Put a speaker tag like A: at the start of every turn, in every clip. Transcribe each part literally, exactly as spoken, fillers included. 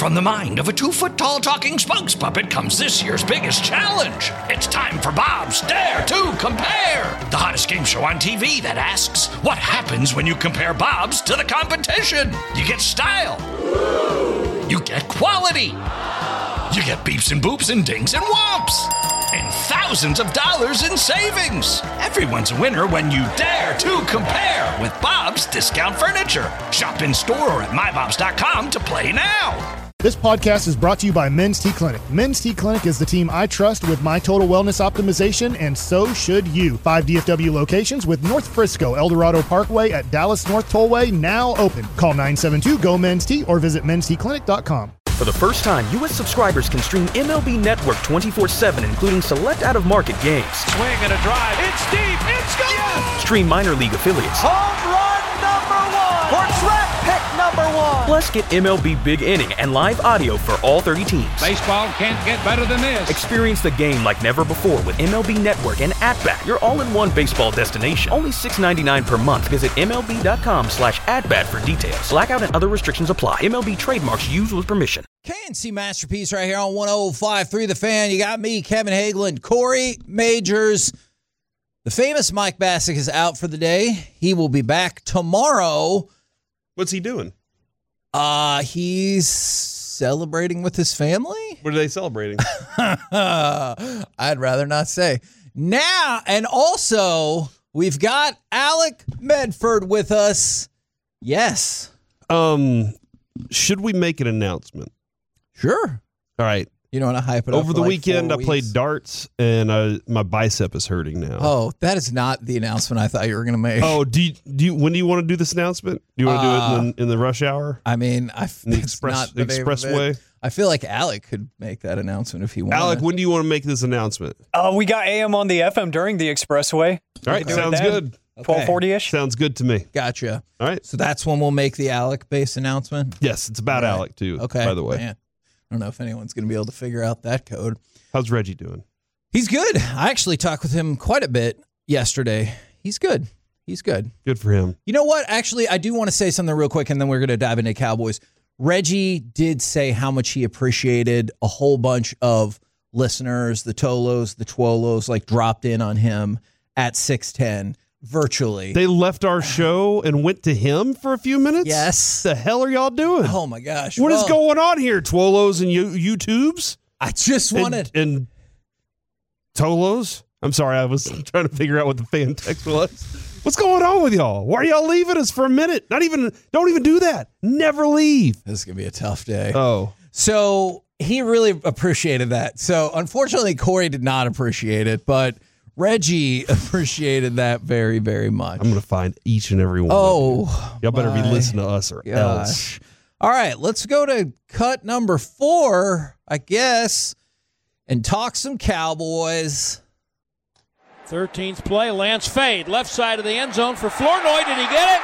A: From the mind of a two-foot-tall talking spokes puppet comes this year's biggest challenge. It's time for Bob's Dare to Compare, the hottest game show on T V that asks, what happens when you compare Bobs to the competition? You get style. You get quality. You get beeps and boops and dings and whomps. And thousands of dollars in savings. Everyone's a winner when you dare to compare with Bob's Discount Furniture. Shop in store or at my bobs dot com to play now.
B: This podcast is brought to you by Men's T Clinic. Men's T Clinic is the team I trust with my total wellness optimization, and so should you. Five D F W locations with North Frisco, El Dorado Parkway at Dallas North Tollway now open. Call nine seven two, G O, Men's T or visit men's t clinic dot com.
C: For the first time, U S subscribers can stream M L B Network twenty-four seven, including select out-of-market games.
D: Swing and a drive. It's deep. It's gone. Yes!
C: Stream minor league affiliates.
D: Home run number one. For draft pick number one.
C: Plus, get M L B Big Inning and live audio for all thirty teams.
D: Baseball can't get better than this.
C: Experience the game like never before with M L B Network and At-Bat, your all-in-one baseball destination. Only six dollars and ninety-nine cents per month. Visit M L B dot com slash at-bat for details. Blackout and other restrictions apply. M L B trademarks used with permission.
E: K N C Masterpiece right here on one oh five point three The Fan. You got me, Kevin Hagelin, Corey Majors. The famous Mike Bassick is out for the day. He will be back tomorrow.
F: What's he doing?
E: Uh, he's celebrating with his family.
F: What are they celebrating?
E: I'd rather not say. Now, and also, we've got Alec Medford with us. Yes.
F: Um, should we make an announcement?
E: Sure.
F: All right.
E: You don't want to hype it up
F: Over the
E: like
F: weekend, I
E: weeks.
F: played darts, and I, my bicep is hurting now.
E: Oh, that is not the announcement I thought you were going to make.
F: Oh, do you, do you, when do you want to do this announcement? Do you want to
E: Uh,
F: do it in the, in the rush hour?
E: I mean, I
F: In the
E: it's
F: express
E: not the name of
F: expressway?
E: it. I feel like Alec could make that announcement if he wanted.
F: Alec, when do you want to make this announcement?
G: Uh, we got A M on the F M during the expressway.
F: All right,
G: do it
F: sounds
G: then.
F: good.
G: twelve forty-ish.
F: Sounds good to me.
E: Gotcha.
F: All right.
E: So that's when we'll make the Alec-based announcement?
F: Yes, it's about
E: Right.
F: Alec, too,
E: Okay.
F: by the way.
E: Man. I don't know if anyone's going to be able to figure out that code.
F: How's Reggie doing?
E: He's good. I actually talked with him quite a bit yesterday. He's good. He's good.
F: Good for him.
E: You know what? Actually, I do want to say something real quick, and then we're going to dive into Cowboys. Reggie did say how much he appreciated a whole bunch of listeners, the Tolos, the Twolos, like dropped in on him at six ten virtually.
F: They left our show and went to him for a few minutes?
E: Yes.
F: The hell are y'all doing?
E: Oh, my gosh.
F: What is
E: Well,
F: going on here, Twolos and you YouTubes?
E: I just
F: And-
E: wanted...
F: And, Tolos? I'm sorry, I was trying to figure out what the fan text was. What's going on with y'all? Why are y'all leaving us for a minute? Not even, don't even do that. Never leave.
E: This is going to be a tough day.
F: Oh.
E: So he really appreciated that. So unfortunately, Corey did not appreciate it, but Reggie appreciated that very, very much.
F: I'm going to find each and every one of
E: Oh,
F: you. Y'all better be
E: my
F: listening to us or else.
E: gosh. All right, let's go to cut number four, I guess, and talk some Cowboys.
H: thirteenth play, Lance fade, left side of the end zone for Flournoy. Did he get it?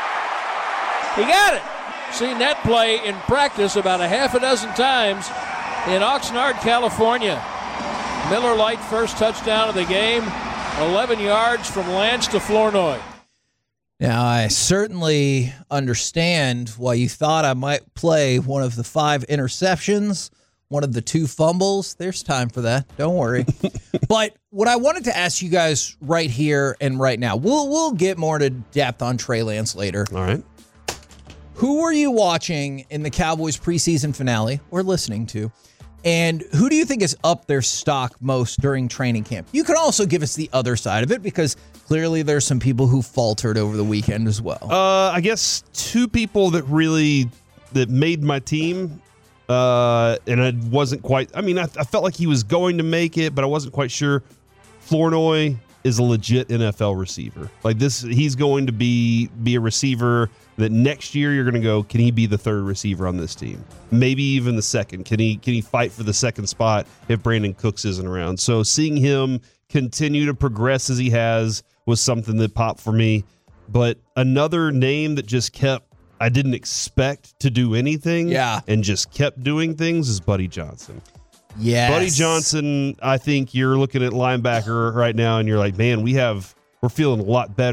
H: He got it. Seen that play in practice about a half a dozen times in Oxnard, California. Miller Lite first touchdown of the game, eleven yards from Lance to Flournoy.
E: Now, I certainly understand why you thought I might play one of the five interceptions, one of the two fumbles. There's time for that. Don't worry. But what I wanted to ask you guys right here and right now, we'll we'll get more to depth on Trey Lance later.
F: All right.
E: Who were you watching in the Cowboys preseason finale or listening to? And who do you think is up their stock most during training camp? You can also give us the other side of it because clearly there's some people who faltered over the weekend as well.
F: Uh, I guess two people that really that made my team, uh, and I wasn't quite. I mean, I, I felt like he was going to make it, but I wasn't quite sure. Flournoy is a legit N F L receiver. Like this, he's going to be be a receiver that next year you're going to go, can he be the third receiver on this team? Maybe even the second. Can he can he fight for the second spot if Brandon Cooks isn't around? So seeing him continue to progress as he has was something that popped for me. But another name that just kept, I didn't expect to do anything
E: Yeah.
F: and just kept doing things is Buddy Johnson.
E: Yes.
F: Buddy Johnson, I think you're looking at linebacker right now and you're like, man, we have, we're feeling a lot better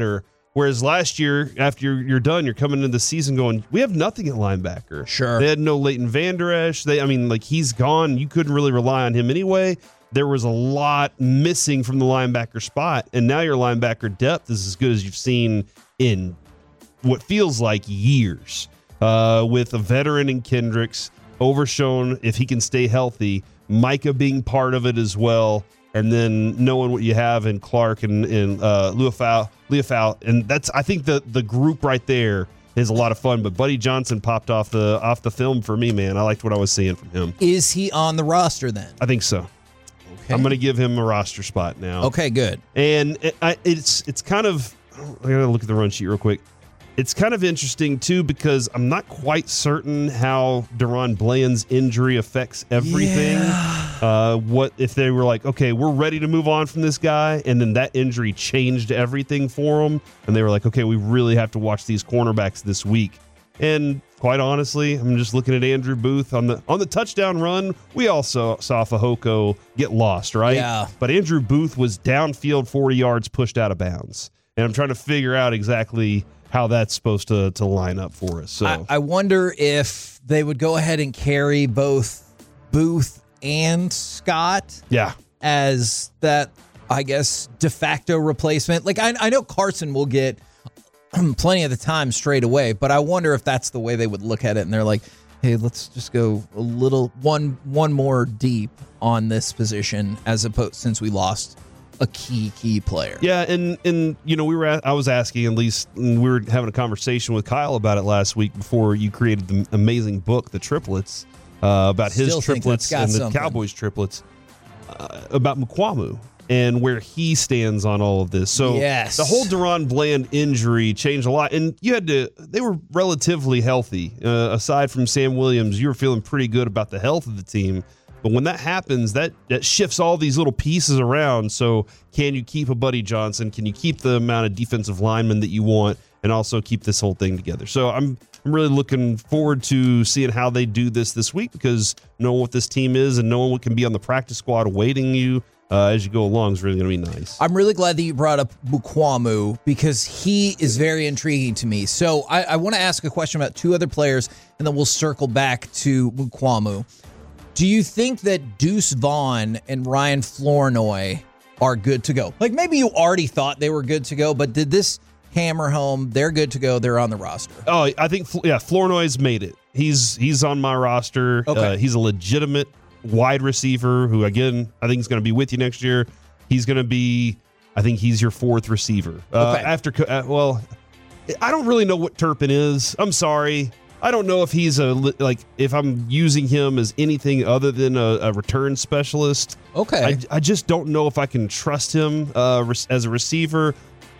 F: Whereas last year, after you're, you're done, you're coming into the season going, we have nothing at linebacker.
E: Sure.
F: They had no Leighton Vander Esch. They, I mean, like he's gone. You couldn't really rely on him anyway. There was a lot missing from the linebacker spot, and now your linebacker depth is as good as you've seen in what feels like years. Uh, with a veteran in Kendricks, Overshown, if he can stay healthy, Micah being part of it as well, and then knowing what you have in Clark and, and uh, Leofau, Leofau, and that's I think the the group right there is a lot of fun. But Buddy Johnson popped off the off the film for me, man. I liked what I was seeing from him.
E: Is he on the roster then?
F: I think so.
E: Okay.
F: I'm going to give him a roster spot now.
E: Okay, good.
F: And it, I, it's it's kind of I got to look at the run sheet real quick. It's kind of interesting, too, because I'm not quite certain how Deron Bland's injury affects everything.
E: Yeah.
F: Uh, what if they were like, okay, we're ready to move on from this guy, and then that injury changed everything for them, and they were like, okay, we really have to watch these cornerbacks this week. And quite honestly, I'm just looking at Andrew Booth on the on the touchdown run. We also saw Fehoko get lost, right?
E: Yeah.
F: But Andrew Booth was downfield forty yards, pushed out of bounds. And I'm trying to figure out exactly how that's supposed to, to line up for us. So
E: I, I wonder if they would go ahead and carry both Booth and Scott
F: yeah,
E: as that, I guess, de facto replacement. Like, I, I know Carson will get plenty of the time straight away, but I wonder if that's the way they would look at it. And they're like, hey, let's just go a little one one more deep on this position as opposed since we lost a key key player.
F: Yeah, and and you know we were at, I was asking at least and we were having a conversation with Kyle about it last week before you created the amazing book, The Triplets, uh, about his
E: Still think
F: triplets
E: that's got
F: and the
E: something.
F: Cowboys triplets, uh, about Mukwamu and where he stands on all of this. So
E: Yes.
F: the whole Deron Bland injury changed a lot, and you had to. They were relatively healthy, uh, aside from Sam Williams. You were feeling pretty good about the health of the team. But when that happens, that, that shifts all these little pieces around. So can you keep a Buddy Johnson? Can you keep the amount of defensive linemen that you want and also keep this whole thing together? So I'm I'm really looking forward to seeing how they do this this week because knowing what this team is and knowing what can be on the practice squad awaiting you uh, as you go along is really going to be nice.
E: I'm really glad that you brought up Mukwamu because he is very intriguing to me. So I, I want to ask a question about two other players, and then we'll circle back to Mukwamu. Do you think that Deuce Vaughn and Ryan Flournoy are good to go? Like maybe you already thought they were good to go, but did this hammer home? They're good to go. They're on the roster.
F: Oh, I think yeah, Flournoy's made it. He's he's on my roster.
E: Okay.
F: Uh, he's a legitimate wide receiver who, again, I think is going to be with you next year. He's going to be. I think he's your fourth receiver. Uh,
E: Okay.
F: After uh, well, I don't really know what Turpin is. I'm sorry. I don't know if he's a like if I'm using him as anything other than a, a return specialist.
E: Okay.
F: I, I just don't know if I can trust him uh, res- as a receiver.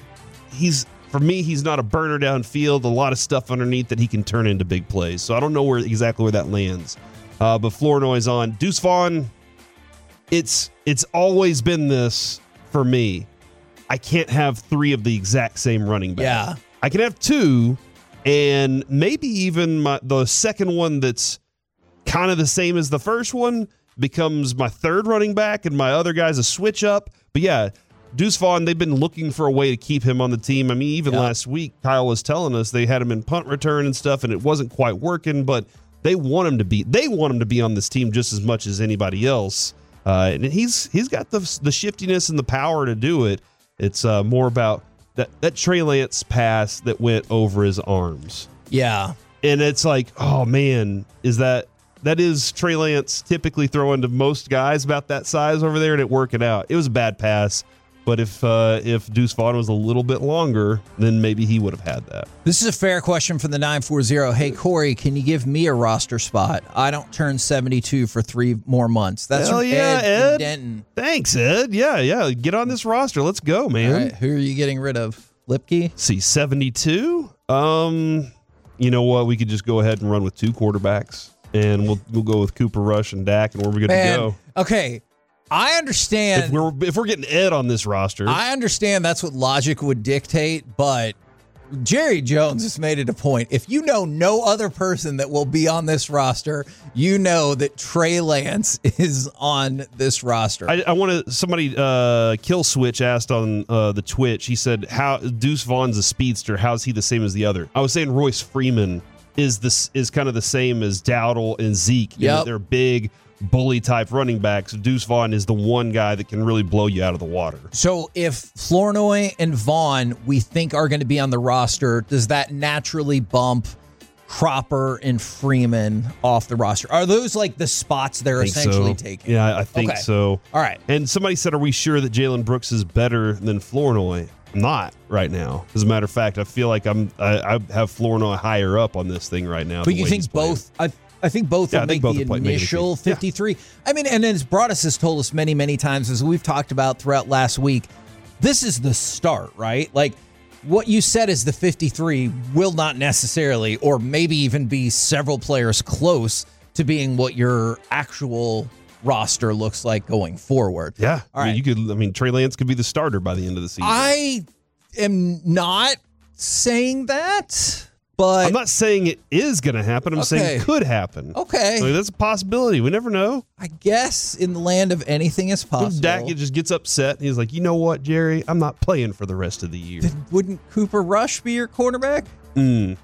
F: He's for me, he's not a burner downfield. A lot of stuff underneath that he can turn into big plays. So I don't know where exactly where that lands. Uh, but Flournoy's on. Deuce Vaughn. It's it's always been this for me. I can't have three of the exact same running back.
E: Yeah.
F: I can have two. And maybe even my, the second one that's kind of the same as the first one becomes my third running back, and my other guy's a switch up. But yeah, Deuce Vaughn, they've been looking for a way to keep him on the team. I mean, even
E: Yeah.
F: last week, Kyle was telling us they had him in punt return and stuff, and it wasn't quite working, but they want him to be they want him to be on this team just as much as anybody else. Uh, and he's he's got the the shiftiness and the power to do it. It's uh, more about that that Trey Lance pass that went over his arms.
E: Yeah.
F: And it's like, oh man, is that that is Trey Lance typically throwing to most guys about that size over there and it working out. It was a bad pass, but if uh, if Deuce Vaughn was a little bit longer, then maybe he would have had that.
E: This is a fair question from the nine four zero. Hey, Corey, can you give me a roster spot? I don't turn seventy-two for three more months. That's
F: Hell
E: from
F: yeah,
E: Ed,
F: Ed.
E: in Denton.
F: Thanks, Ed. Yeah, yeah. Get on this roster. Let's go, man.
E: All right, who are you getting rid of? Lipke?
F: See, seventy-two. Um, you know what? We could just go ahead and run with two quarterbacks, and we'll we'll go with Cooper Rush and Dak, and we're good
E: Man,
F: to go.
E: okay. I understand.
F: If we're if we're getting Ed on this roster,
E: I understand that's what logic would dictate, but Jerry Jones has made it a point. If you know no other person that will be on this roster, you know that Trey Lance is on this roster.
F: I, I want to. Somebody, uh, Kill Switch asked on uh, the Twitch. He said, "How Deuce Vaughn's a speedster? How's he the same as the other?" I was saying Royce Freeman is this is kind of the same as Dowdle and Zeke.
E: Yep.
F: In that they're big bully type running backs. Deuce Vaughn is the one guy that can really blow you out of the water.
E: So if Flournoy and Vaughn we think are going to be on the roster, does that naturally bump Cropper and Freeman off the roster? Are those like the spots they're essentially
F: so.
E: taking?
F: Yeah, I think
E: okay.
F: so.
E: All right.
F: And somebody said, are we sure that Jalen Brooks is better than Flournoy? I'm not right now. As a matter of fact, I feel like I'm I, I have Flournoy higher up on this thing right now.
E: But you think both? I, I think both
F: yeah,
E: will make
F: both
E: the
F: will play,
E: initial
F: make the
E: fifty-three. Yeah. I mean, and as Broadus has told us many, many times, as we've talked about throughout last week, this is the start, right? Like what you said is the fifty-three will not necessarily, or maybe even be several players close to being what your actual roster looks like going forward.
F: Yeah.
E: All
F: I mean,
E: right.
F: you could, I mean, Trey Lance could be the starter by the end of the season.
E: I am not saying that. But
F: I'm not saying it is going to happen. I'm
E: okay.
F: saying it could happen.
E: Okay.
F: I mean, that's a possibility. We never know.
E: I guess in the land of anything is possible.
F: If Dak just gets upset and he's like, you know what, Jerry? I'm not playing for the rest of the year.
E: Then wouldn't Cooper Rush be your quarterback?
F: Mm.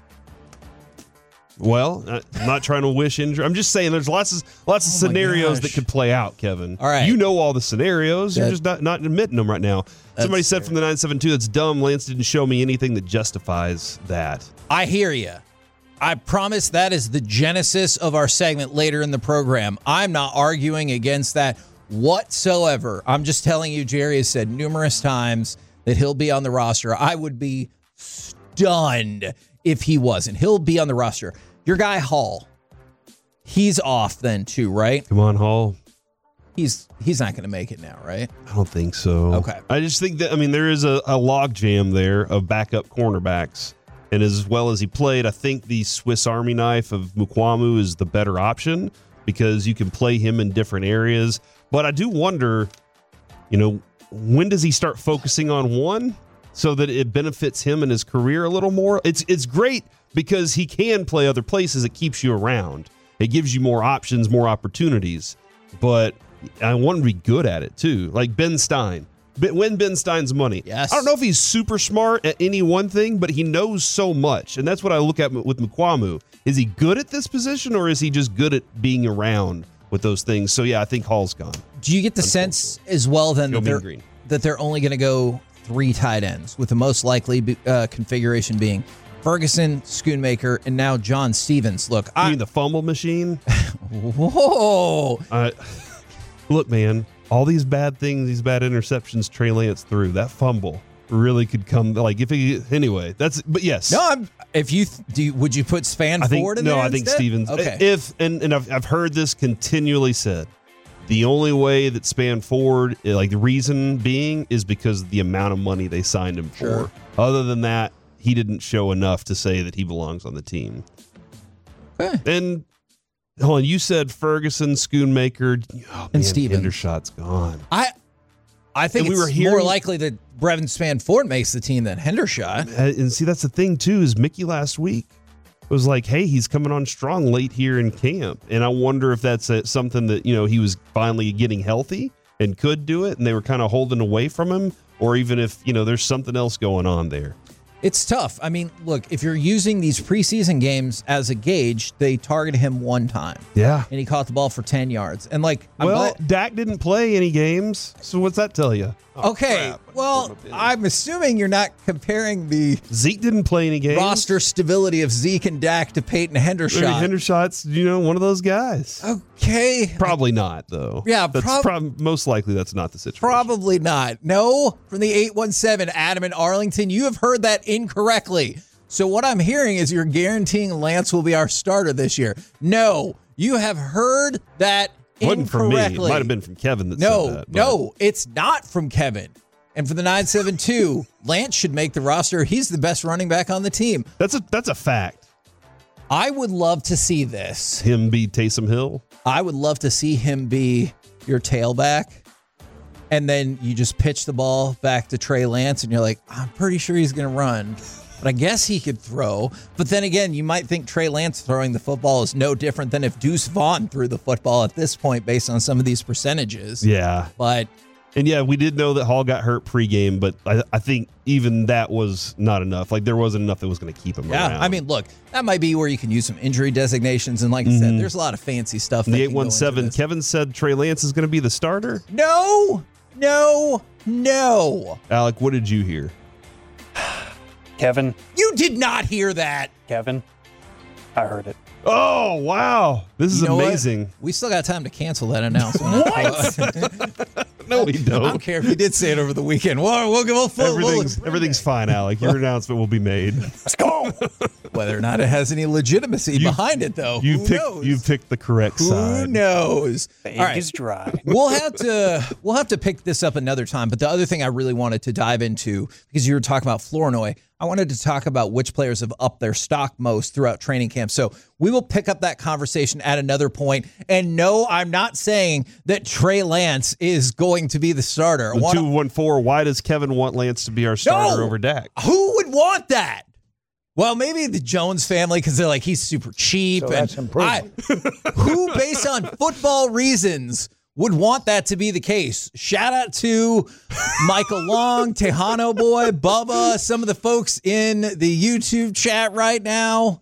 F: Well, I'm not trying to wish injury. I'm just saying there's lots of lots of
E: Oh my
F: scenarios
E: gosh.
F: that could play out, Kevin.
E: All right.
F: You know all the scenarios.
E: That-
F: You're just not, not admitting them right now. Somebody said
E: fair.
F: from the nine seven two, that's dumb. Lance didn't show me anything that justifies that.
E: I hear you. I promise that is the genesis of our segment later in the program. I'm not arguing against that whatsoever. I'm just telling you, Jerry has said numerous times that he'll be on the roster. I would be stunned if he wasn't. He'll be on the roster. Your guy Hall, he's off then too, right?
F: Come on, Hall.
E: He's he's not going to make it now, right?
F: I don't think so.
E: Okay.
F: I just think that, I mean, there is a, a log jam there of backup cornerbacks. And as well as he played, I think the Swiss Army knife of Mukwamu is the better option because you can play him in different areas. But I do wonder, you know, when does he start focusing on one so that it benefits him in his career a little more? It's it's great because he can play other places. It keeps you around. It gives you more options, more opportunities. But I want him to be good at it too, like Ben Stein. Win Ben Stein's money.
E: Yes.
F: I don't know if he's super smart at any one thing, but he knows so much. And that's what I look at with Mukwamu. Is he good at this position or is he just good at being around with those things? So, yeah, I think Hall's gone.
E: Do you get the sense as well then
F: Go
E: that
F: Mean
E: they're,
F: Green.
E: that they're only going to go three tight ends with the most likely uh, configuration being Ferguson, Schoonmaker, and now John Stevens? Look,
F: You
E: I
F: mean the fumble machine?
E: whoa.
F: uh, look, man, all these bad things, these bad interceptions Trey Lance threw, that fumble really could come. Like, if he, anyway, that's, but yes.
E: No, I'm, if you th- do, you, would you put Span
F: I think,
E: forward in
F: no,
E: there
F: I think
E: instead?
F: Stevens.
E: Okay.
F: If and, and I've, I've heard this continually said, the only way that Span forward, like the reason being, is because of the amount of money they signed him
E: Sure.
F: for. Other than that, he didn't show enough to say that he belongs on the team.
E: Okay.
F: And hold on, you said Ferguson, Schoonmaker, oh,
E: And
F: man,
E: Stevens.
F: Hendershot's gone.
E: I I think
F: And we
E: it's
F: were hearing-
E: more likely that Brevin Spanford makes the team than Hendershot.
F: Uh, And see, that's the thing too. Is Mickey last week was like, hey, he's coming on strong late here in camp, and I wonder if that's a, something that, you know, he was finally getting healthy and could do it, and they were kind of holding away from him, or even if, you know, there's something else going on there.
E: It's tough. I mean, look, if you're using these preseason games as a gauge, they targeted him one time.
F: Yeah.
E: And he caught the ball for ten yards. And like, I'm
F: Well,
E: glad-
F: Dak didn't play any games, so what's that tell you?
E: okay, well, I'm assuming you're not comparing the
F: Zeke didn't play any games.
E: roster stability of Zeke and Dak to Peyton
F: I mean,
E: Hendershot.
F: Hendershot's, you know, one of those guys.
E: Okay.
F: Probably not, though.
E: Yeah,
F: that's
E: prob-
F: prob- most likely that's not the situation.
E: Probably not. No, from the eight one seven, Adam in Arlington, you have heard that incorrectly. So what I'm hearing is you're guaranteeing Lance will be our starter this year. No, you have heard that
F: It wasn't from me. It
E: incorrectly.
F: might have been from Kevin that
E: No,
F: said that. but-
E: no, it's not from Kevin. And for the nine seven two, Lance should make the roster. He's the best running back on the team.
F: That's a that's a fact.
E: I would love to see this.
F: Him be Taysom Hill.
E: I would love to see him be your tailback. And then you just pitch the ball back to Trey Lance, and you're like, I'm pretty sure he's going to run. but I guess he could throw. But then again, you might think Trey Lance throwing the football is no different than if Deuce Vaughn threw the football at this point based on some of these percentages.
F: Yeah.
E: But
F: And yeah, we did know that Hall got hurt pregame, but I, I think even that was not enough. Like there wasn't enough that was going to keep him
E: yeah,
F: around.
E: I mean, look, that might be where you can use some injury designations. And like I said, there's a lot of fancy stuff.
F: the
E: that
F: eight
E: can go
F: one
E: into
F: seven,
E: this.
F: Kevin said Trey Lance is going to be the starter.
E: No, no, no.
F: Alec, what did you hear?
G: Kevin,
E: You did not hear that.
G: Kevin, I heard it.
F: Oh, wow. This is
E: You know what?
F: amazing.
E: We still got time to cancel that announcement. What?
F: No, we
E: I
F: don't.
E: don't care if you did say it over the weekend. Well, we'll, we'll, we'll,
F: Everything's, everything's fine, Alec. Your announcement will be made.
G: Let's go.
E: Whether or not it has any legitimacy
F: You-
E: behind it, though,
F: You
E: who
F: picked,
E: knows?
F: you picked the correct
E: Who
F: side.
E: knows?
G: The
E: All
G: ink
E: right.
G: is dry.
E: we'll have to we'll have to pick this up another time. But the other thing I really wanted to dive into, because you were talking about Flournoy, I wanted to talk about which players have upped their stock most throughout training camp. So we will pick up that conversation at another point. And no, I'm not saying that Trey Lance is going to be the starter. I
F: The
E: wanna-
F: two one four, why does Kevin want Lance to be our starter
E: No!
F: over Dak?
E: Who would want that? Well, maybe the Jones family, because they're like, he's super cheap.
I: So
E: and
I: that's improvement.
E: I, who, based on football reasons, would want that to be the case? Shout out to Michael Long, Tejano Boy, Bubba, some of the folks in the YouTube chat right now.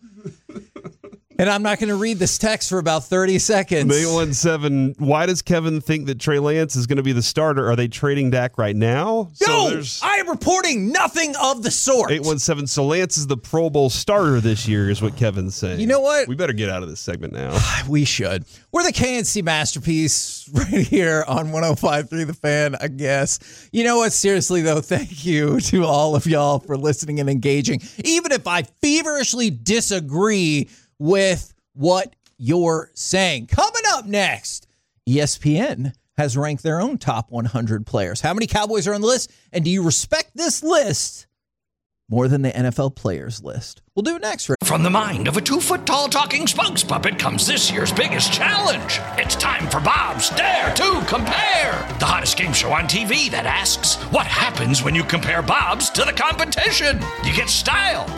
E: And I'm not going to read this text for about thirty seconds.
F: eight one seven, why does Kevin think that Trey Lance is going to be the starter? Are they trading Dak right now?
E: No,
F: there's
E: I am reporting nothing of the sort.
F: eight one seven, so Lance is the Pro Bowl starter this year is what Kevin's saying.
E: You know what?
F: We better get out of this segment now.
E: We should. We're the K N C Masterpiece right here on one oh five point three The Fan, I guess. You know what? Seriously, though, thank you to all of y'all for listening and engaging. Even if I feverishly disagree with what you're saying. Coming up next, E S P N has ranked their own top one hundred players. How many Cowboys are on the list? And do you respect this list more than the N F L players list? We'll do it next.
A: From the mind of a two-foot-tall talking spokes puppet comes this year's biggest challenge. It's time for Bob's Dare to Compare, the hottest game show on T V that asks, what happens when you compare Bob's to the competition? You get style.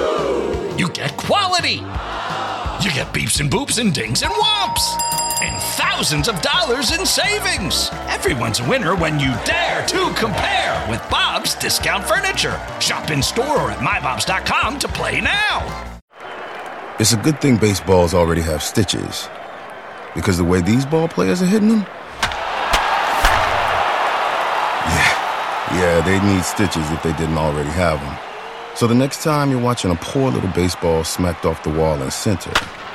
A: You get quality. You get beeps and boops and dings and whomps. And thousands of dollars in savings. Everyone's a winner when you dare to compare with Bob's Discount Furniture. Shop in store or at my bobs dot com to play now.
J: It's a good thing baseballs already have stitches. Because the way these ball players are hitting them? Yeah, yeah, they need stitches if they didn't already have them. So the next time you're watching a poor little baseball smacked off the wall in center,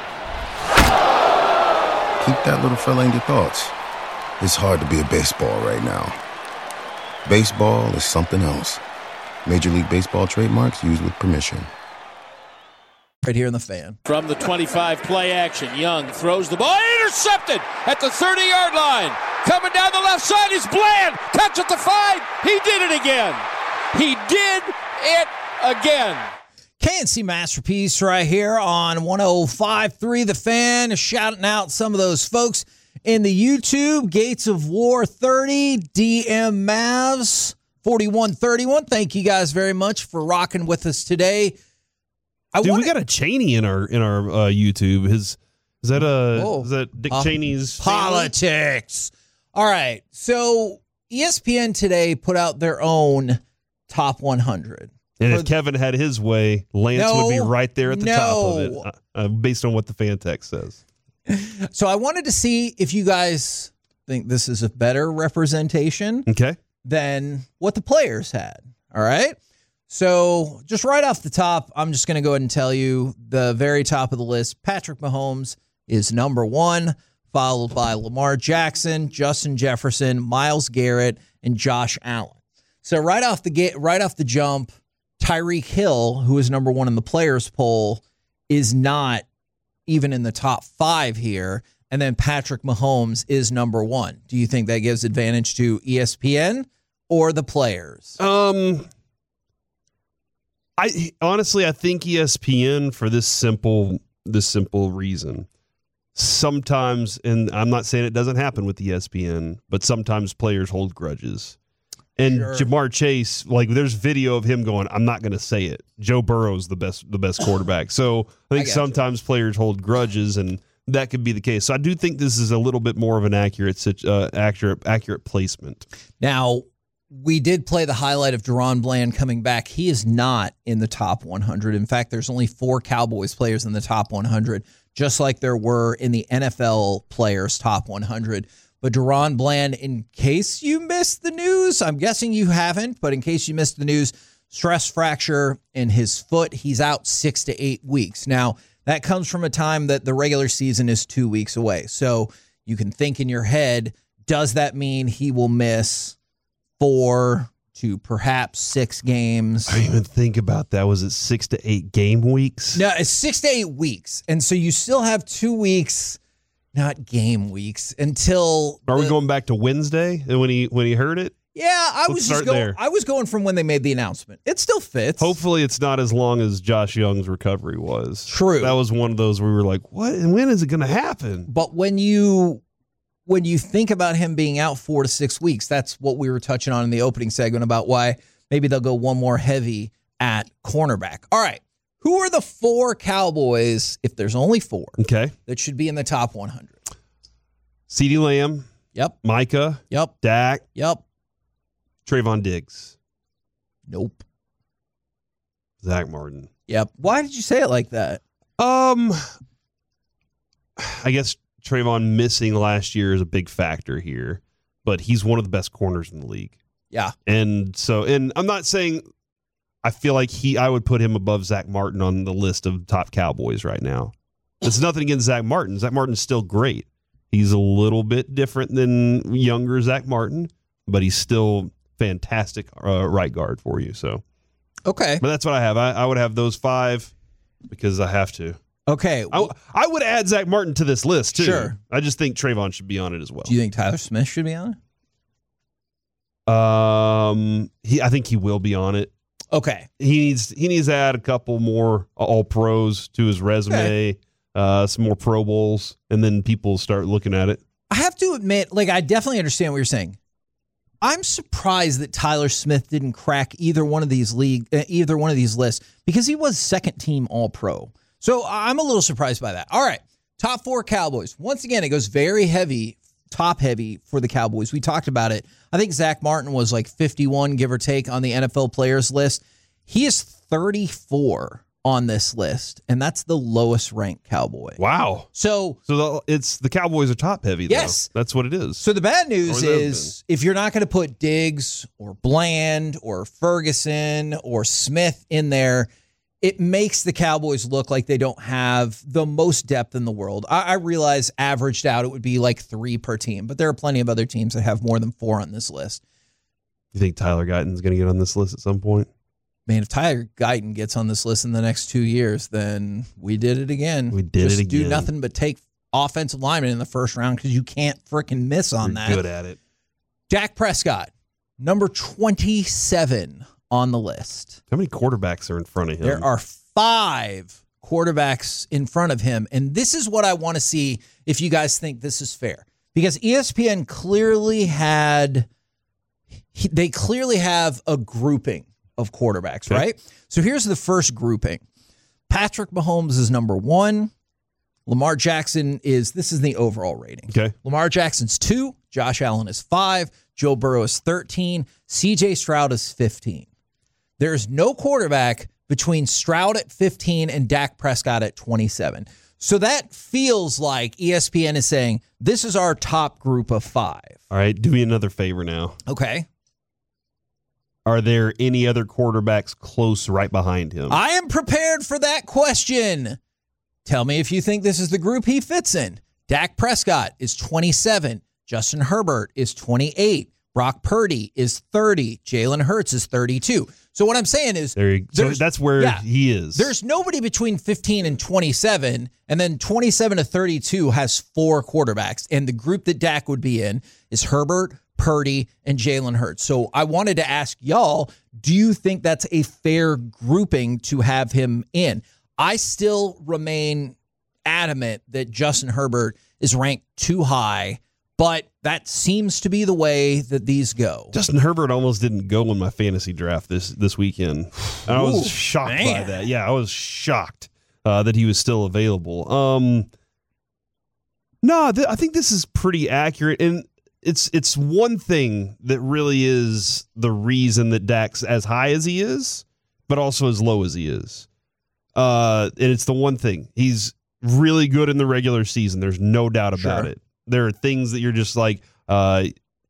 J: keep that little fella in your thoughts. It's hard to be a baseball right now. Baseball is something else. Major League Baseball trademarks used with permission.
E: Right here in The Fan.
H: From the twenty-five, play action. Young throws the ball. Intercepted at the thirty-yard line. Coming down the left side is Bland. Touch at the five. He did it again. He did it again.
E: K N C Masterpiece right here on one oh five point three The Fan. Shouting out some of those folks in the YouTube. Gates of War thirty, D M Mavs forty-one thirty-one. Thank you guys very much for rocking with us today. I
F: Dude,
E: wanna,
F: we got a Cheney in our in our uh, YouTube. His is that uh
E: Whoa.
F: is that Dick
E: Uh,
F: Cheney's family?
E: politics. All right. So E S P N today put out their own top one hundred.
F: And
E: For-
F: if Kevin had his way, Lance
E: No,
F: would be right there at the top of
E: no.
F: it, uh, uh, based on what the fan text says.
E: So I wanted to see if you guys think this is a better representation
F: Okay.
E: than what the players had. All right. So just right off the top, I'm just going to go ahead and tell you the very top of the list. Patrick Mahomes is number one, followed by Lamar Jackson, Justin Jefferson, Myles Garrett, and Josh Allen. So right off the gate, right off the jump, Tyreek Hill, who is number one in the players poll, is not even in the top five here. And then Patrick Mahomes is number one. Do you think that gives advantage to E S P N or the players?
F: Um, I honestly, I think E S P N for this simple, this simple reason. Sometimes, and I'm not saying it doesn't happen with E S P N, but sometimes players hold grudges. And
E: Sure.
F: Jamar Chase, like there's video of him going, I'm not going to say it. Joe Burrow's the best the best quarterback. So I think
E: I
F: sometimes players hold grudges, and that could be the case. So I do think this is a little bit more of an accurate uh, accurate accurate placement.
E: Now, we did play the highlight of Deron Bland coming back. He is not in the top one hundred. In fact, there's only four Cowboys players in the top one hundred, just like there were in the N F L players top one hundred. But Deron Bland, in case you missed the news, I'm guessing you haven't, but in case you missed the news, stress fracture in his foot. He's out six to eight weeks. Now, that comes from a time that the regular season is two weeks away. So you can think in your head, does that mean he will miss four to perhaps six games?
F: I didn't even think about that. Was it six to eight game weeks?
E: No, it's six to eight weeks. And so you still have two weeks, not game weeks, until
F: Are
E: the,
F: we going back to Wednesday when he when he heard it?
E: Yeah, I
F: Let's
E: was
F: start
E: just going
F: there.
E: I was going from when they made the announcement. It still fits.
F: Hopefully it's not as long as Josh Young's recovery was.
E: True.
F: That was one of those where we were like, what and when is it gonna happen?
E: But when you when you think about him being out four to six weeks, that's what we were touching on in the opening segment about why maybe they'll go one more heavy at cornerback. All right. Who are the four Cowboys, if there's only four,
F: Okay.
E: that should be in the top one hundred?
F: CeeDee Lamb,
E: Yep.
F: Micah,
E: Yep.
F: Dak,
E: Yep.
F: Trayvon Diggs,
E: Nope.
F: Zach Martin.
E: Yep. Why did you say it like that?
F: Um, I guess Trayvon missing last year is a big factor here, but he's one of the best corners in the league.
E: Yeah.
F: And so, and I'm not saying I feel like he, I would put him above Zach Martin on the list of top Cowboys right now. It's nothing against Zach Martin. Zach Martin's still great. He's a little bit different than younger Zach Martin, but he's still fantastic uh, right guard for you. So,
E: Okay.
F: but that's what I have. I, I would have those five because I have to.
E: Okay.
F: I, I would add Zach Martin to this list too.
E: Sure.
F: I just think Trayvon should be on it as well.
E: Do you think Tyler Smith should be on it?
F: Um, he, I think he will be on it.
E: Okay.
F: He needs he needs to add a couple more all pros to his resume,
E: Okay.
F: uh, some more Pro Bowls, and then people start looking at it.
E: I have to admit, like, I definitely understand what you're saying. I'm surprised that Tyler Smith didn't crack either one of these league, uh, either one of these lists because he was second team All Pro. So I'm a little surprised by that. All right, top four Cowboys. Once again, it goes very heavy, top heavy for the Cowboys. We talked about it. I think Zach Martin was like fifty-one, give or take, on the N F L players list. He is thirty-four on this list, and that's the lowest ranked Cowboy.
F: Wow.
E: So,
F: so the, it's the Cowboys are top heavy. Though.
E: Yes,
F: that's what it is.
E: So the bad news
F: Or they've
E: is if you're not going to put Diggs or Bland or Ferguson or Smith in there, it makes the Cowboys look like they don't have the most depth in the world. I, I realize averaged out it would be like three per team, but there are plenty of other teams that have more than four on this list.
F: You think Tyler Guyton's going to get on this list at some point?
E: Man, if Tyler Guyton gets on this list in the next two years, then we did it again.
F: We did
E: Just
F: it again.
E: do nothing but take offensive linemen in the first round because you can't freaking miss on
F: You're
E: that.
F: good at it.
E: Dak Prescott, number twenty-seven on the list.
F: How many quarterbacks are in front of him?
E: There are five quarterbacks in front of him. And this is what I want to see if you guys think this is fair. Because E S P N clearly had, they clearly have a grouping of quarterbacks,
F: Okay.
E: right? So here's the first grouping. Patrick Mahomes is number one. Lamar Jackson is, this is the overall rating.
F: Okay.
E: Lamar Jackson's two. Josh Allen is five. Joe Burrow is thirteen. C J Stroud is fifteen. There's no quarterback between Stroud at fifteen and Dak Prescott at twenty-seven. So that feels like E S P N is saying, this is our top group of five.
F: All right, do me another favor now.
E: Okay.
F: Are there any other quarterbacks close right behind him?
E: I am prepared for that question. Tell me if you think this is the group he fits in. Dak Prescott is twenty-seven. Justin Herbert is twenty-eight. Brock Purdy is thirty. Jalen Hurts is thirty-two. So what I'm saying is,
F: there you, so
E: there's-
F: that's where
E: yeah,
F: he is.
E: There's nobody between fifteen and twenty-seven, and then twenty-seven to thirty-two has four quarterbacks. And the group that Dak would be in is Herbert, Purdy, and Jalen Hurts. So I wanted to ask y'all, do you think that's a fair grouping to have him in? I still remain adamant that Justin Herbert is ranked too high, But that seems to be the way that these go.
F: Justin Herbert almost didn't go in my fantasy draft this this weekend. And I was
E: Ooh,
F: shocked
E: man.
F: by that. Yeah, I was shocked uh, that he was still available. Um, no, th- I think this is pretty accurate. And it's it's one thing that really is the reason that Dak's as high as he is, but also as low as he is. Uh, and it's the one thing. He's really good in the regular season. There's no doubt about
E: Sure.
F: it. There are things that you're just like, uh,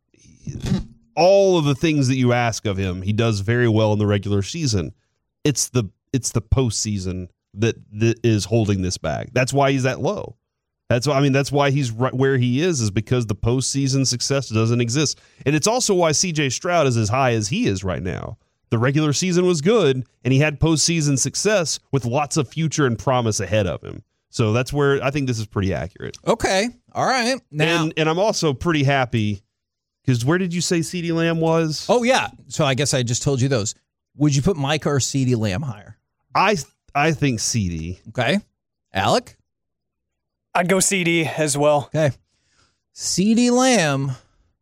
F: all of the things that you ask of him, he does very well in the regular season. It's the it's the postseason that, that is holding this back. That's why he's that low. That's why I mean. That's why he's right where he is, is because the postseason success doesn't exist, and it's also why C J Stroud is as high as he is right now. The regular season was good, and he had postseason success with lots of future and promise ahead of him. So that's where I think this is pretty accurate.
E: Okay. All right. Now,
F: and, and I'm also pretty happy because where did you say CeeDee Lamb was?
E: oh, yeah. So I guess I just told you those. Would you put Micah or CeeDee Lamb higher?
F: I I think CeeDee.
E: Okay. Alec?
G: I'd go C D as well.
E: Okay. CeeDee Lamb,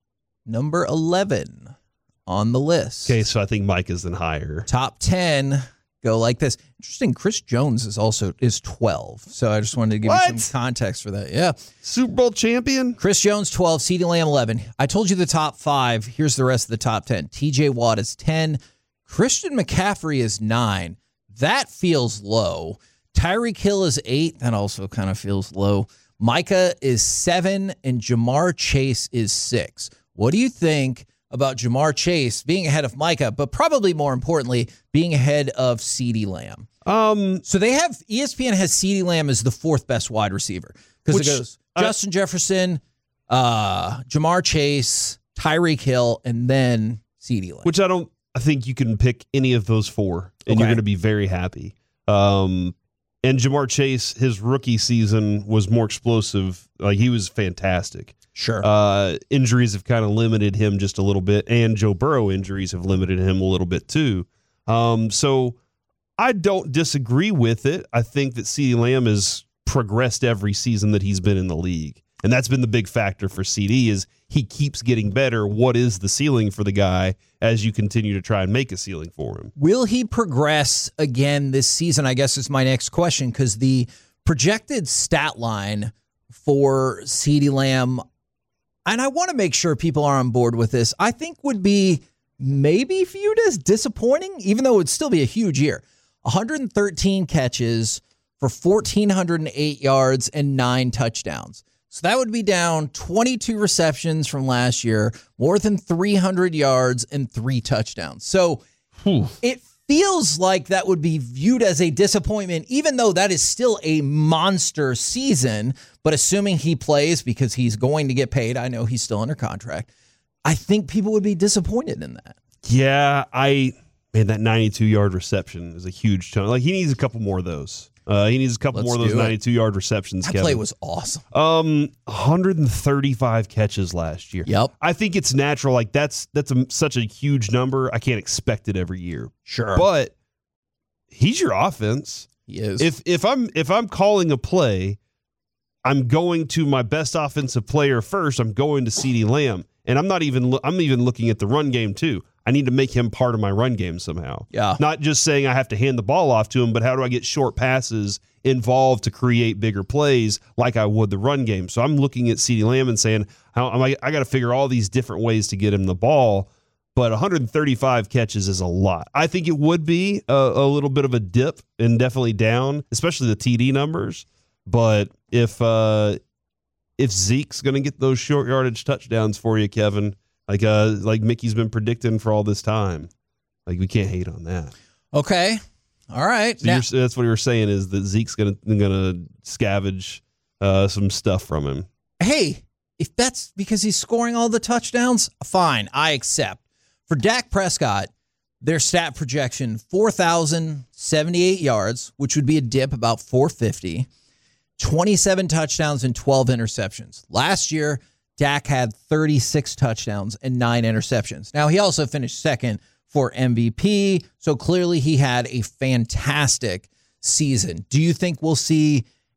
E: number eleven on the list.
F: Okay, so I think Mike is then higher.
E: Top ten go like this. Interesting. Chris Jones is also is twelve. So I just wanted to give
F: What?
E: you some context for that. Yeah.
F: Super Bowl champion?
E: Chris Jones, twelve. CeeDee Lamb, eleven. I told you the top five. Here's the rest of the top ten. T J Watt is ten. Christian McCaffrey is nine. That feels low. Tyreek Hill is eight. That also kind of feels low. Micah is seven, and Jamar Chase is six. What do you think about Jamar Chase being ahead of Micah, but probably more importantly, being ahead of CeeDee Lamb?
F: Um,
E: So they have, E S P N has CeeDee Lamb as the fourth best wide receiver because it
F: Which,
E: goes
F: I-
E: Justin Jefferson, uh, Jamar Chase, Tyreek Hill, and then CeeDee Lamb.
F: which I don't I think you can pick any of those four, and you're
E: Okay.
F: going to be very happy. Um, and Jamar Chase, his rookie season was more explosive. Like he was fantastic.
E: Sure.
F: Uh, injuries have kind of limited him just a little bit, and Joe Burrow injuries have limited him a little bit too. Um, so I don't disagree with it. I think that CeeDee Lamb has progressed every season that he's been in the league, and that's been the big factor for C D is he keeps getting better. What is the ceiling for the guy as you continue to try and make a ceiling for him?
E: Will he progress again this season? I guess is my next question because the projected stat line for CeeDee Lamb, and I want to make sure people are on board with this, I think would be maybe viewed as disappointing, even though it would still be a huge year. one hundred thirteen catches for one thousand four hundred eight yards and nine touchdowns. So that would be down twenty-two receptions from last year, more than three hundred yards and three touchdowns. So it feels like that would be viewed as a disappointment, even though that is still a monster season. But assuming he plays because he's going to get paid, I know he's still under contract, I think people would be disappointed in that.
F: Yeah, I man, that ninety-two yard reception is a huge chunk. Like he needs a couple more of those. Uh, he needs a couple
E: Let's
F: more of those
E: do it.
F: ninety-two yard receptions.
E: That
F: Kevin.
E: play was awesome.
F: Um, one hundred thirty-five catches last year.
E: Yep.
F: I think it's natural. Like that's that's a, such a huge number. I can't expect it every year.
E: Sure.
F: But he's your offense.
E: He is.
F: If if I'm if I'm calling a play, I'm going to my best offensive player first. I'm going to CeeDee Lamb, and I'm not even lo- I'm even looking at the run game too. I need to make him part of my run game somehow.
E: Yeah.
F: Not just saying I have to hand the ball off to him, but how do I get short passes involved to create bigger plays like I would the run game? So I'm looking at CeeDee Lamb and saying, how am I, I got to figure all these different ways to get him the ball. But one hundred thirty-five catches is a lot. I think it would be a, a little bit of a dip and definitely down, especially the T D numbers. But if uh, if Zeke's going to get those short yardage touchdowns for you, Kevin, like uh, like Mickey's been predicting for all this time, like we can't hate on that.
E: Okay. All right.
F: So
E: Now-
F: you're, that's what you were saying is that Zeke's going to going to scavenge uh, some stuff from him.
E: hey, if that's because he's scoring all the touchdowns, fine, I accept. For Dak Prescott, their stat projection, four thousand seventy-eight yards, which would be a dip about four fifty, twenty-seven touchdowns and twelve interceptions. Last year, Dak had thirty-six touchdowns and nine interceptions. Now, he also finished second for M V P, so clearly he had a fantastic season. Do you think we'll see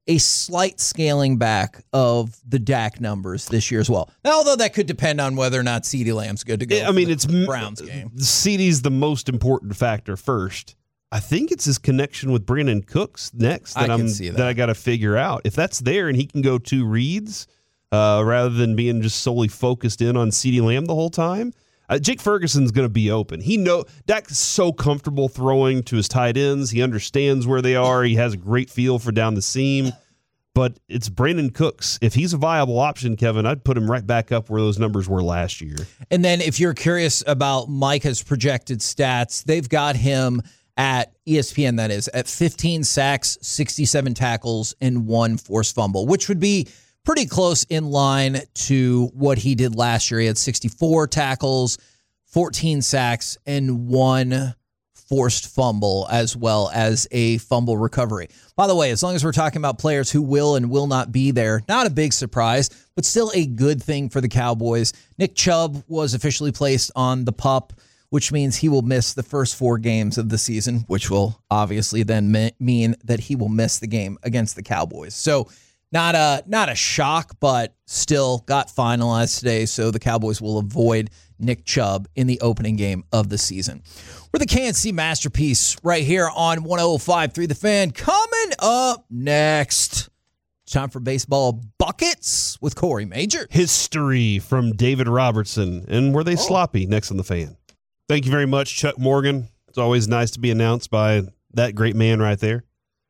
E: a slight scaling back of the Dak numbers this year as well. Now, although that could depend on whether or not CeeDee Lamb's good to go.
F: I mean, it's
E: Browns game.
F: CeeDee's the most important factor first. I think it's his connection with Brandon Cooks next that
E: I
F: I'm
E: can see that.
F: that I got to figure out. If that's there and he can go two reads uh, rather than being just solely focused in on CeeDee Lamb the whole time, uh, Jake Ferguson's going to be open. He know Dak's so comfortable throwing to his tight ends. He understands where they are. He has a great feel for down the seam. But it's Brandon Cooks. If he's a viable option, Kevin, I'd put him right back up where those numbers were last year.
E: And then if you're curious about Micah's projected stats, they've got him at E S P N, that is, at fifteen sacks, sixty-seven tackles, and one forced fumble, which would be pretty close in line to what he did last year. He had sixty-four tackles, fourteen sacks, and one forced fumble, as well as a fumble recovery. By the way, as long as we're talking about players who will and will not be there, not a big surprise, but still a good thing for the Cowboys. Nick Chubb was officially placed on the PUP, which means he will miss the first four games of the season, which will obviously then me- mean that he will miss the game against the Cowboys. So not a, not a shock, but still got finalized today, so the Cowboys will avoid Nick Chubb in the opening game of the season. We're the K N C Masterpiece right here on one oh five point three The Fan. Coming up next, time for Baseball Buckets with Corey Major.
F: History from David Robertson. And were they oh. sloppy next on The Fan? Thank you very much, Chuck Morgan. It's always nice to be announced by that great man right there.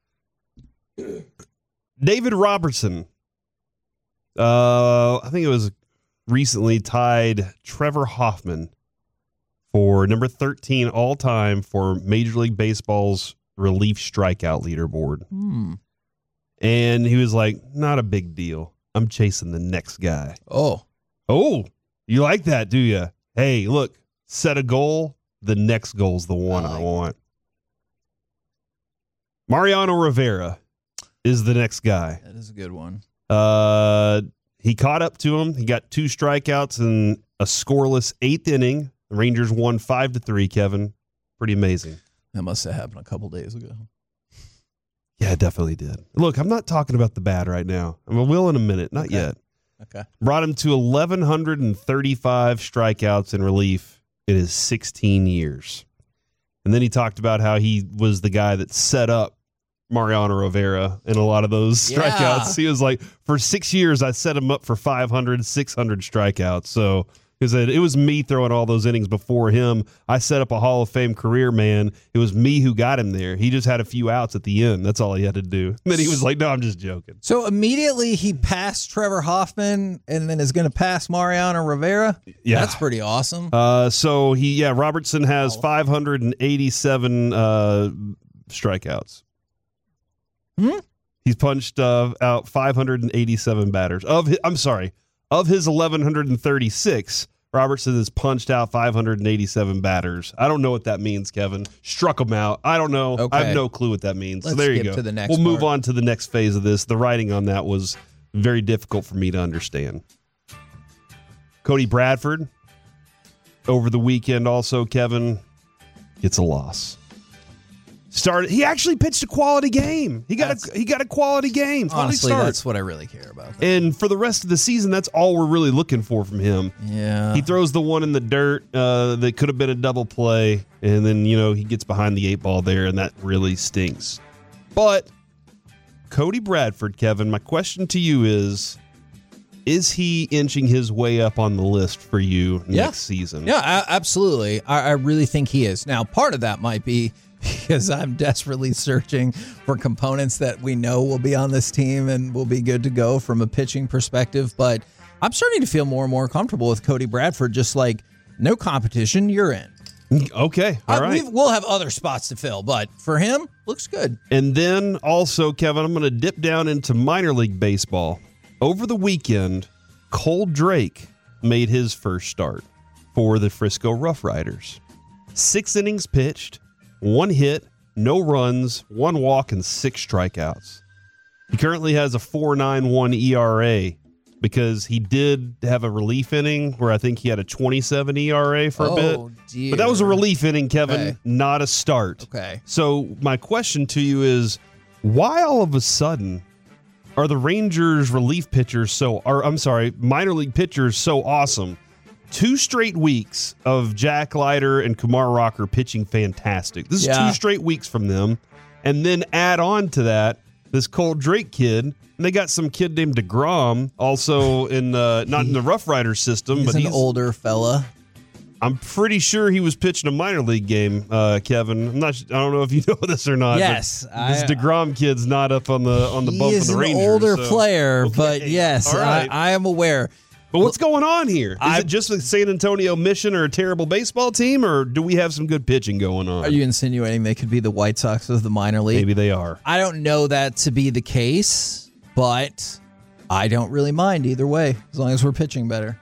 F: David Robertson. Uh, I think it was recently tied Trevor Hoffman for number thirteen all-time for Major League Baseball's relief strikeout leaderboard.
E: Hmm.
F: And he was like, not a big deal. I'm chasing the next guy.
E: Oh.
F: Oh, you like that, do you? Hey, look. Set a goal, the next goal's the one I, like I want. Mariano Rivera is the next guy.
E: That is a good one.
F: Uh, he caught up to him. He got two strikeouts in a scoreless eighth inning. The Rangers won five to three, Kevin. Pretty amazing.
E: That must have happened a couple days ago.
F: Yeah, it definitely did. Look, I'm not talking about the bad right now. I will in a minute. Not
E: okay.
F: yet.
E: Okay.
F: Brought him to eleven thirty-five strikeouts in relief in his sixteen years. And then he talked about how he was the guy that set up Mariano Rivera in a lot of those
E: yeah.
F: strikeouts. He was like, for six years, I set him up for five hundred, six hundred strikeouts. So he said, it was me throwing all those innings before him. I set up a Hall of Fame career, man. It was me who got him there. He just had a few outs at the end. That's all he had to do. And then he was like, no, I'm just joking.
E: So immediately he passed Trevor Hoffman and then is going to pass Mariano Rivera?
F: Yeah.
E: That's pretty awesome.
F: Uh, so he, yeah, Robertson has five hundred eighty-seven uh, strikeouts.
E: Hmm?
F: He's punched uh, out five hundred eighty-seven batters. Of his, I'm sorry, of his eleven thirty-six, Robertson has punched out five hundred eighty-seven batters. I don't know what that means, Kevin. Struck them out. I don't know.
E: Okay.
F: I have no clue what that means.
E: Let's
F: so there you
E: skip
F: go.
E: to the next
F: we'll move
E: part.
F: on to the next phase of this. The writing on that was very difficult for me to understand. Cody Bradford, over the weekend also, Kevin, gets a loss. Started. He actually pitched a quality game. He got
E: That's,
F: a he got a quality game.
E: Honestly, that's what I really care about.
F: And for the rest of the season, that's all we're really looking for from him.
E: Yeah.
F: He throws the one in the dirt uh, that could have been a double play, and then, you know, he gets behind the eight ball there, and that really stinks. But Cody Bradford, Kevin, my question to you is, is he inching his way up on the list for you
E: yeah.
F: next season?
E: Yeah, a- absolutely. I-, I really think he is. Now, part of that might be because I'm desperately searching for components that we know will be on this team and will be good to go from a pitching perspective. But I'm starting to feel more and more comfortable with Cody Bradford, just like no competition, you're in.
F: Okay, all
E: uh,
F: right.
E: We've, we'll have other spots to fill, but for him, looks good.
F: And then also, Kevin, I'm going to dip down into minor league baseball. Over the weekend, Cole Drake made his first start for the Frisco Rough Riders. Six innings pitched, one hit, no runs, one walk, and six strikeouts. He currently has a four point nine one E R A because he did have a relief inning where I think he had a twenty-seven E R A for a
E: oh,
F: bit.
E: Dear.
F: But that was a relief inning, Kevin,
E: Okay.
F: not a start.
E: Okay.
F: So my question to you is, why all of a sudden are the Rangers relief pitchers so, or I'm sorry, minor league pitchers so awesome? Two straight weeks of Jack Leiter and Kumar Rocker pitching fantastic. This is
E: Yeah.
F: two straight weeks from them. And then add on to that this Cole Drake kid. And they got some kid named DeGrom, also in uh, not in the Rough Rider system,
E: He's
F: but
E: an
F: he's
E: older fella.
F: I'm pretty sure he was pitching a minor league game, uh, Kevin. I'm not. I don't know if you know this or not.
E: Yes,
F: but this
E: I-
F: Degrom kid's not up on the on the
E: He
F: bump
E: is
F: of the
E: an
F: Rangers.
E: older
F: so-
E: player,
F: Okay,
E: but yes,
F: all right.
E: I, I am aware.
F: But what's going on here? Is
E: I-
F: it just the San Antonio Mission or a terrible baseball team, or do we have some good pitching going on?
E: Are you insinuating they could be the White Sox of the minor league?
F: Maybe they are.
E: I don't know that to be the case, but I don't really mind either way as long as we're pitching better.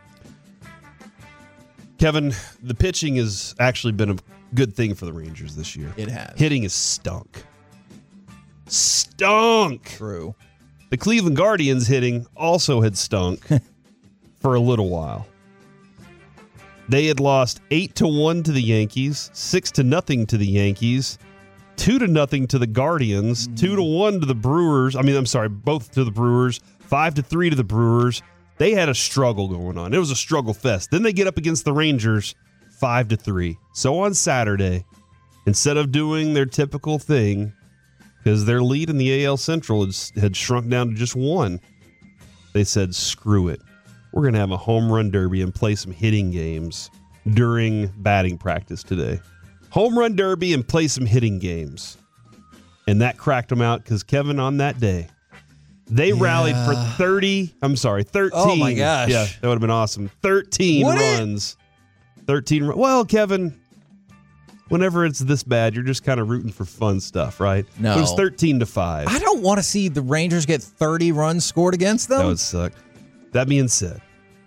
F: Kevin, the pitching has actually been a good thing for the Rangers this year.
E: It has.
F: Hitting is stunk. Stunk.
E: True.
F: The Cleveland Guardians hitting also had stunk for a little while. They had lost eight to one to the Yankees, six to nothing to the Yankees, two to nothing to the Guardians, mm. two to one to the Brewers. I mean, I'm sorry, both to the Brewers, five to three to the Brewers. They had a struggle going on. It was a struggle fest. Then they get up against the Rangers, five to three. So on Saturday, instead of doing their typical thing, because their lead in the A L Central had, had shrunk down to just one, they said, screw it. We're going to have a home run derby and play some hitting games during batting practice today. Home run derby and play some hitting games. And that cracked them out because, Kevin, on that day, they yeah. rallied for thirty, I'm sorry, thirteen.
E: Oh, my gosh.
F: Yeah, that would have been awesome. thirteen
E: Would
F: runs. It? thirteen runs. Well, Kevin, whenever it's this bad, you're just kind of rooting for fun stuff, right?
E: No.
F: It was thirteen to five.
E: I don't want to see the Rangers get thirty runs scored against them.
F: That would suck. That being said,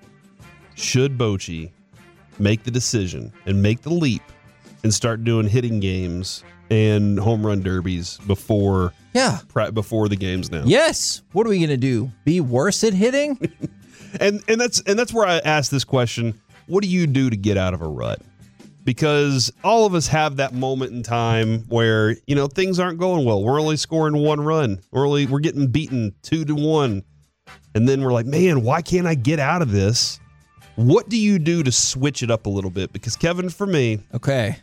F: should Bochy make the decision and make the leap and start doing hitting games and home run derbies before
E: yeah.
F: before the games now?
E: Yes. What are we going to do? Be worse at hitting?
F: and and that's and that's where I ask this question. What do you do to get out of a rut? Because all of us have that moment in time where, you know, things aren't going well. We're only scoring one run. We're only, we're getting beaten two to one. And then we're like, man, why can't I get out of this? What do you do to switch it up a little bit? Because, Kevin, for me,
E: okay,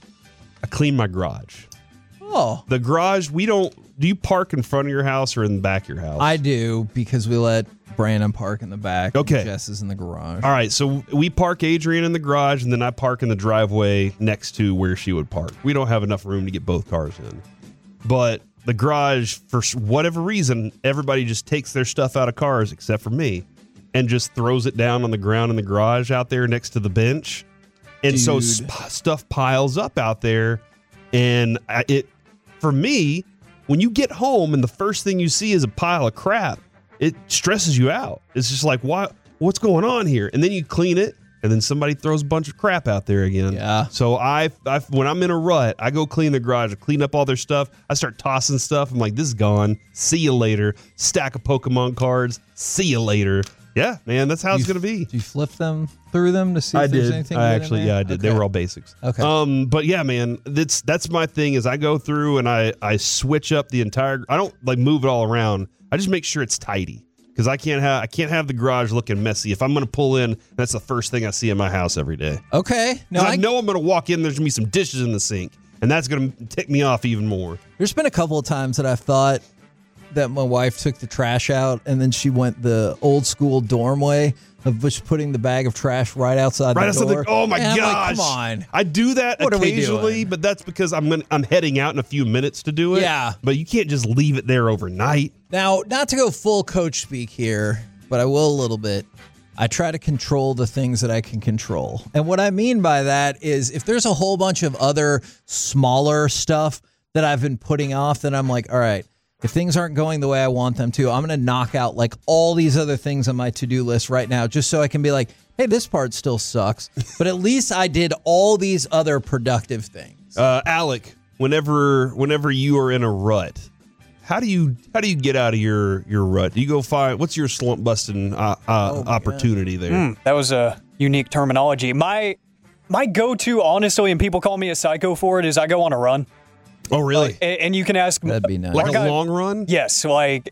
F: I clean my garage.
E: Oh.
F: The garage, we don't, do you park in front of your house or in the back of your house?
E: I do, because we let Brandon park in the back.
F: Okay.
E: And Jess is in the garage.
F: All right, so we park Adrian in the garage, and then I park in the driveway next to where she would park. We don't have enough room to get both cars in. But the garage, for whatever reason, everybody just takes their stuff out of cars except for me and just throws it down on the ground in the garage out there next to the bench. And
E: Dude.
F: so sp- stuff piles up out there. And I, it, for me, when you get home and the first thing you see is a pile of crap, it stresses you out. It's just like, why? What's going on here? And then you clean it, and then somebody throws a bunch of crap out there again.
E: Yeah.
F: So I, I, when I'm in a rut, I go clean the garage. I clean up all their stuff. I start tossing stuff. I'm like, this is gone. See you later. Stack of Pokemon cards. See you later. Yeah, man, that's how
E: Do
F: it's
E: you-
F: going to be.
E: Do you flip them through them to see if
F: I
E: there's
F: did.
E: anything
F: I
E: good in
F: actually,
E: there?
F: yeah, I did. They
E: Okay.
F: were all basics.
E: Okay.
F: Um, but yeah, man, that's that's my thing. Is I go through and I I switch up the entire. I don't like move it all around. I just make sure it's tidy because I can't have I can't have the garage looking messy. If I'm going to pull in, that's the first thing I see in my house every day.
E: Okay. No,
F: 'Cause I,
E: I,
F: know I'm going to walk in. There's going to be some dishes in the sink, and that's going to tick me off even more.
E: There's been a couple of times that I've thought that my wife took the trash out and then she went the old school dorm way of just putting the bag of trash right outside
F: Right
E: the
F: outside
E: door.
F: the, oh my
E: And I'm
F: gosh!
E: like, come on.
F: I do that
E: What are we
F: occasionally,
E: doing?
F: but that's because I'm gonna, I'm heading out in a few minutes to do it.
E: Yeah.
F: but you can't just leave it there overnight.
E: Now, not to go full coach speak here, but I will a little bit. I try to control the things that I can control. And what I mean by that is if there's a whole bunch of other smaller stuff that I've been putting off, then I'm like, all right, if things aren't going the way I want them to, I'm going to knock out like all these other things on my to-do list right now just so I can be like, hey, this part still sucks. But at least I did all these other productive things.
F: Uh, Alec, whenever whenever you are in a rut, how do you how do you get out of your, your rut? Do you go find what's your slump busting uh, uh,
E: Oh my
F: opportunity there?
G: Mm, that was a unique terminology. My my go-to, honestly, and people call me a psycho for it, is I go on a run.
F: Oh, really?
G: And, and you can ask,
E: That'd be nice.
F: Like
G: our
F: a
G: guy-
F: long run?
G: Yes, like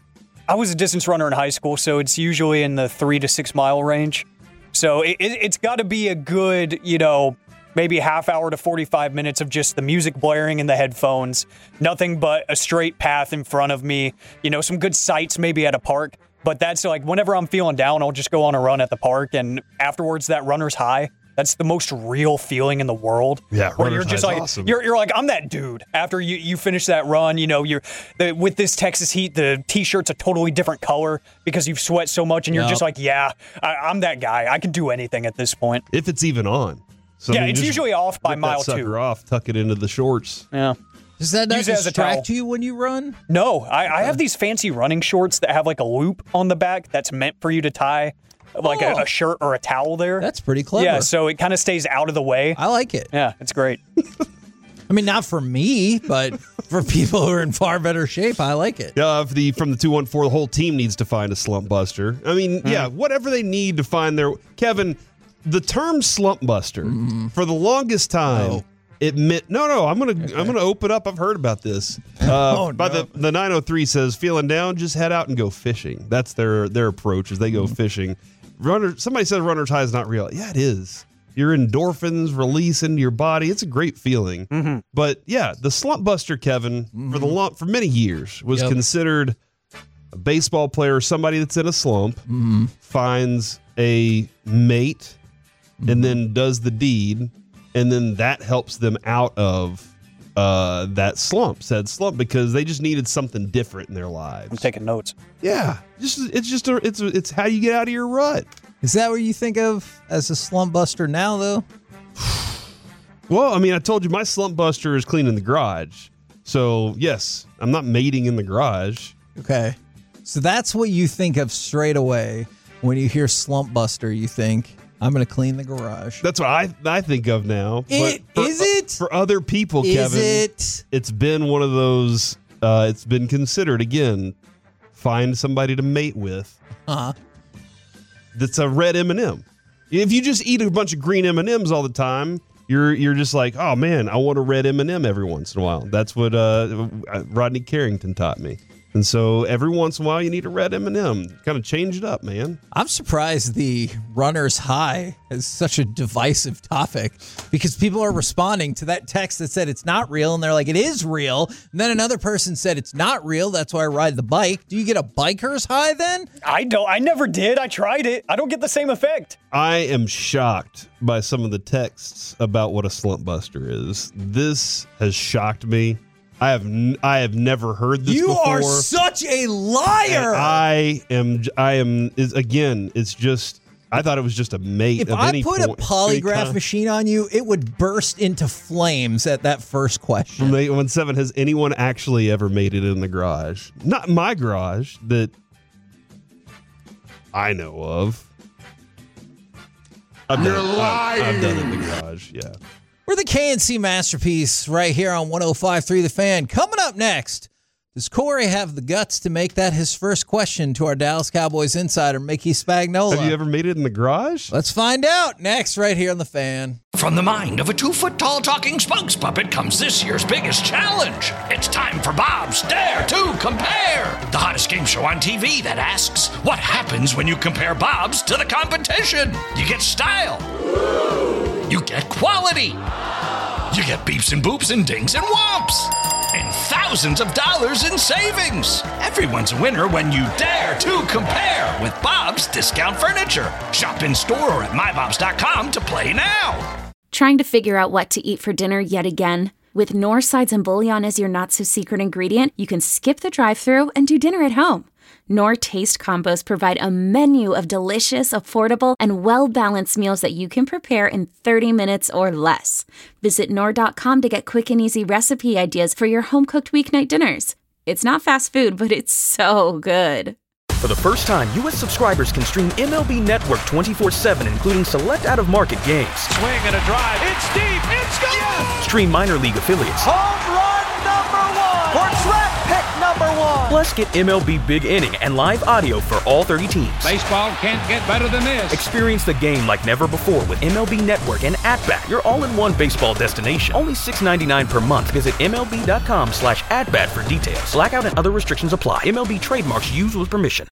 G: I was a distance runner in high school, so it's usually in the three to six mile range. So it, it, it's got to be a good, you know, maybe a half hour to forty-five minutes of just the music blaring in the headphones, nothing but a straight path in front of me, you know, some good sights maybe at a park. But that's like whenever I'm feeling down, I'll just go on a run at the park, and afterwards that runner's high. That's the most real feeling in the world.
F: Yeah,
G: where you're just like
F: awesome.
G: you're you're like I'm that dude. After you, you finish that run, you know you're the, with this Texas heat, the t-shirt's a totally different color because you've sweat so much, and you're
E: Yep.
G: just like, yeah, I, I'm that guy. I can do anything at this point.
F: If it's even on. So,
G: Yeah,
F: I mean,
G: it's
F: just
G: usually off by
F: rip
G: mile
F: that sucker
G: two.
F: off, tuck it into the shorts.
G: Yeah.
E: Does that not
G: Use it as a
E: distract
G: towel.
E: you when you run?
G: No, I, I have these fancy running shorts that have like a loop on the back that's meant for you to tie like
E: Oh.
G: a, a shirt or a towel there.
E: That's pretty clever.
G: Yeah, so it kind of stays out of the way.
E: I like it.
G: Yeah, it's great.
E: I mean, not for me, but for people who are in far better shape, I like it.
F: Uh, if the from the two one four, the whole team needs to find a slump buster. I mean, yeah, whatever they need to find their Kevin. The term slump buster for the longest time.
E: Oh.
F: It meant no, no. I'm gonna I'm gonna open up. I've heard about this. Uh,
E: Oh,
F: by
E: no.
F: the the nine oh three says feeling down, just head out and go fishing. That's their their approach. Is they go fishing. Runner. Somebody says runner's high is not real. Yeah, it is. Your endorphins release into your body. It's a great feeling.
G: Mm-hmm.
F: But yeah, the slump buster, Kevin, for the long for many years was
E: Yep.
F: considered a baseball player, somebody that's in a slump, finds a mate, and then does the deed, and then that helps them out of uh, that slump, said slump, because they just needed something different in their lives.
G: I'm taking notes.
F: Yeah, just it's just a, it's a, it's how you get out of your rut.
E: Is that what you think of as a slump buster now, though?
F: Well, I mean, I told you my slump buster is cleaning the garage, so yes, I'm not mating in the garage.
E: Okay. So that's what you think of straight away when you hear slump buster. You think, I'm going to clean the garage.
F: That's what I I think of now.
E: It-
F: But for-
E: is it?
F: for other people,
E: Is
F: Kevin?
E: it?
F: It's been one of those. Uh, it's been considered again. Find somebody to mate with.
E: Uh-huh.
F: That's a red M and M. If you just eat a bunch of green M and M's all the time, you're you're just like, oh man, I want a red M and M every once in a while. That's what uh, Rodney Carrington taught me. And so every once in a while, you need a red M and M. Kind of change it up, man.
E: I'm surprised the runner's high is such a divisive topic because people are responding to that text that said it's not real, and they're like, it is real. And then another person said it's not real. That's why I ride the bike. Do you get a biker's high then?
G: I don't. I never did. I tried it. I don't get the same effect.
F: I am shocked by some of the texts about what a slump buster is. This has shocked me. I have n- I have never heard this
E: You
F: before.
E: are such a liar.
F: And I am I am is again. It's just I thought it was just a mate.
E: If
F: of
E: I
F: any
E: put a
F: point,
E: polygraph
F: any kind.
E: machine on you, it would burst into flames at that first question.
F: From eight one seven, has anyone actually ever made it in the garage? Not my garage that I know of. I've
A: You're
F: done, I've- I've
A: lying.
F: done it in the garage. Yeah.
E: We're the K and C Masterpiece right here on one oh five point three The Fan. Coming up next, does Corey have the guts to make that his first question to our Dallas Cowboys insider, Mickey Spagnola?
F: Have you ever made it in the garage?
E: Let's find out next right here on The Fan.
A: From the mind of a two-foot-tall talking spokes puppet comes this year's biggest challenge. It's time for Bob's Dare to Compare, the hottest game show on T V that asks, what happens when you compare Bob's to the competition? You get style. You get quality. You get beeps and boops and dings and whomps. And thousands of dollars in savings. Everyone's a winner when you dare to compare with Bob's Discount Furniture. Shop in store or at my bobs dot com to play now.
I: Trying to figure out what to eat for dinner yet again? With Knorr sides and bouillon as your not-so-secret ingredient, you can skip the drive-thru and do dinner at home. Knorr Taste Combos provide a menu of delicious, affordable, and well-balanced meals that you can prepare in thirty minutes or less. Visit Knorr dot com to get quick and easy recipe ideas for your home-cooked weeknight dinners. It's not fast food, but it's so good.
C: For the first time, U S subscribers can stream M L B Network twenty-four seven, including select out-of-market games.
D: Swing and a drive. It's deep. It's gone. Yes!
C: Stream minor league affiliates.
D: Home run number one. For track pick number one.
C: Plus, get M L B Big Inning and live audio for all thirty teams.
K: Baseball can't get better than this.
C: Experience the game like never before with M L B Network and At-Bat, your all-in-one baseball destination. Only six dollars and ninety-nine cents per month. Visit MLB.com slash at-bat for details. Blackout and other restrictions apply. M L B trademarks used with permission.